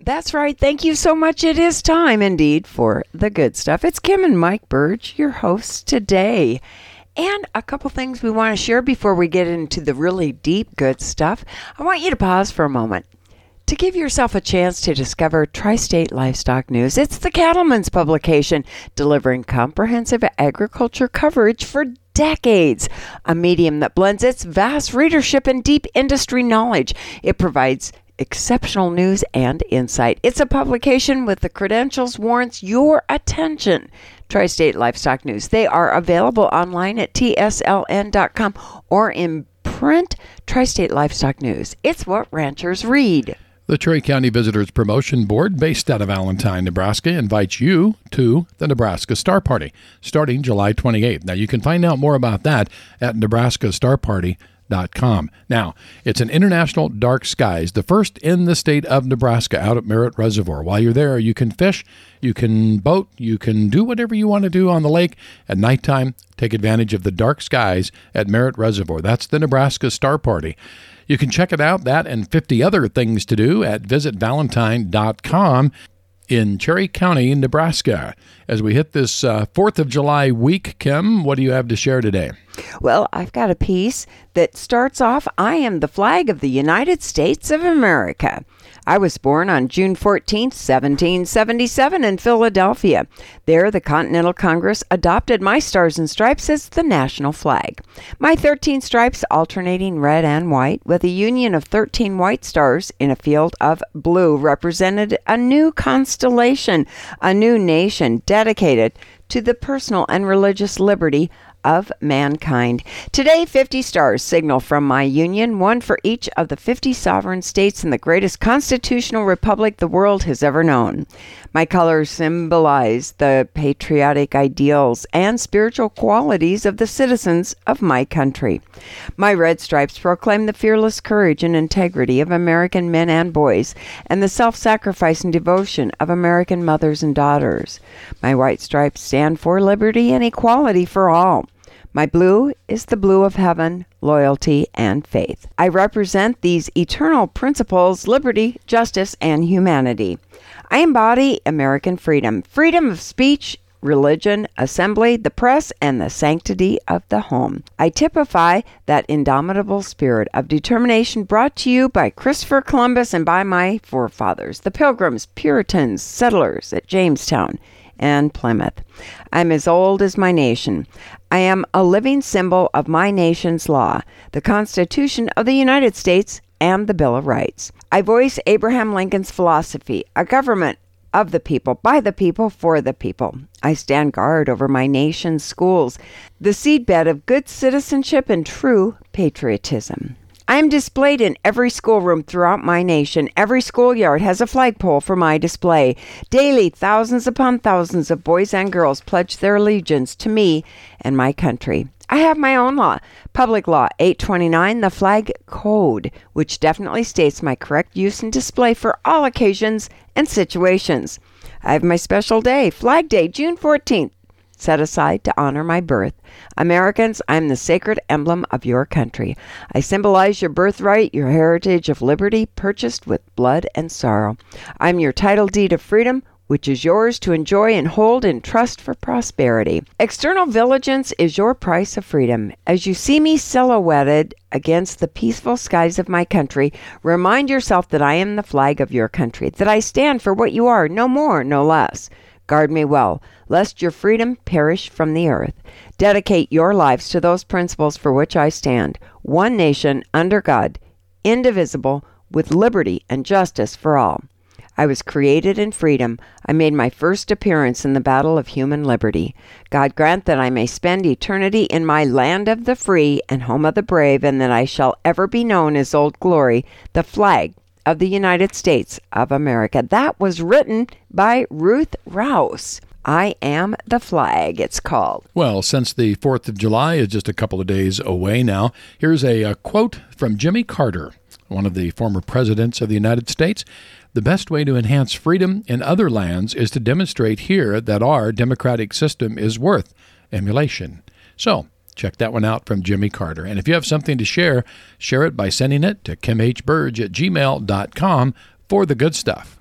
That's right. Thank you so much. It is time indeed for the good stuff. It's Kim and Mike Burge, your hosts today. And a couple things we want to share before we get into the really deep good stuff. I want you to pause for a moment to give yourself a chance to discover Tri-State Livestock News. It's the Cattleman's publication delivering comprehensive agriculture coverage for decades, a medium that blends its vast readership and deep industry knowledge. It provides exceptional news and insight. It's a publication with the credentials warrants your attention. Tri-State Livestock News. They are available online at tsln.com or in print. Tri-State Livestock News. It's what ranchers read. The Cherry County Visitors Promotion Board, based out of Allentown, Nebraska, invites you to the Nebraska Star Party starting July 28th. Now, you can find out more about that at nebraskastarparty.com. Now, it's an international dark skies, the first in the state of Nebraska out at Merritt Reservoir. While you're there, you can fish, you can boat, you can do whatever you want to do on the lake. At nighttime, take advantage of the dark skies at Merritt Reservoir. That's the Nebraska Star Party. You can check it out, that and 50 other things to do at visitvalentine.com in Cherry County, Nebraska. As we hit this 4th of July week, Kim, what do you have to share today? Well, I've got a piece that starts off, I am the flag of the United States of America. I was born on June 14th, 1777 in Philadelphia. There, the Continental Congress adopted my stars and stripes as the national flag. My 13 stripes alternating red and white with a union of 13 white stars in a field of blue represented a new constellation, a new nation dedicated to the personal and religious liberty of mankind. Today, 50 stars signal from my union, one for each of the 50 sovereign states in the greatest constitutional republic the world has ever known. My colors symbolize the patriotic ideals and spiritual qualities of the citizens of my country. My red stripes proclaim the fearless courage and integrity of American men and boys and the self-sacrifice and devotion of American mothers and daughters. My white stripes stand for liberty and equality for all. My blue is the blue of heaven, loyalty, and faith. I represent these eternal principles, liberty, justice, and humanity. I embody American freedom, freedom of speech, religion, assembly, the press, and the sanctity of the home. I typify that indomitable spirit of determination brought to you by Christopher Columbus and by my forefathers, the Pilgrims, Puritans, settlers at Jamestown and Plymouth. I'm as old as my nation. I am a living symbol of my nation's law, the Constitution of the United States and the Bill of Rights. I voice Abraham Lincoln's philosophy, a government of the people, by the people, for the people. I stand guard over my nation's schools, the seedbed of good citizenship and true patriotism. I am displayed in every schoolroom throughout my nation. Every schoolyard has a flagpole for my display. Daily, thousands upon thousands of boys and girls pledge their allegiance to me and my country. I have my own law, Public Law 829, the Flag Code, which definitely states my correct use and display for all occasions and situations. I have my special day, Flag Day, June 14th, set aside to honor my birth. Americans, I'm the sacred emblem of your country. I symbolize your birthright, your heritage of liberty purchased with blood and sorrow. I'm your title deed of freedom, which is yours to enjoy and hold in trust for prosperity. External vigilance is your price of freedom. As you see me silhouetted against the peaceful skies of my country, remind yourself that I am the flag of your country, that I stand for what you are, no more, no less. Guard me well, lest your freedom perish from the earth. Dedicate your lives to those principles for which I stand. One nation under God, indivisible, with liberty and justice for all. I was created in freedom. I made my first appearance in the battle of human liberty. God grant that I may spend eternity in my land of the free and home of the brave, and that I shall ever be known as Old Glory, the flag of the United States of America. That was written by Ruth Rouse. I Am the Flag, it's called. Well, since the 4th of July is just a couple of days away now, here's a quote from Jimmy Carter, one of the former presidents of the United States. The best way to enhance freedom in other lands is to demonstrate here that our democratic system is worth emulation. So, check that one out from Jimmy Carter. And if you have something to share, share it by sending it to kimhburge@gmail.com for the good stuff.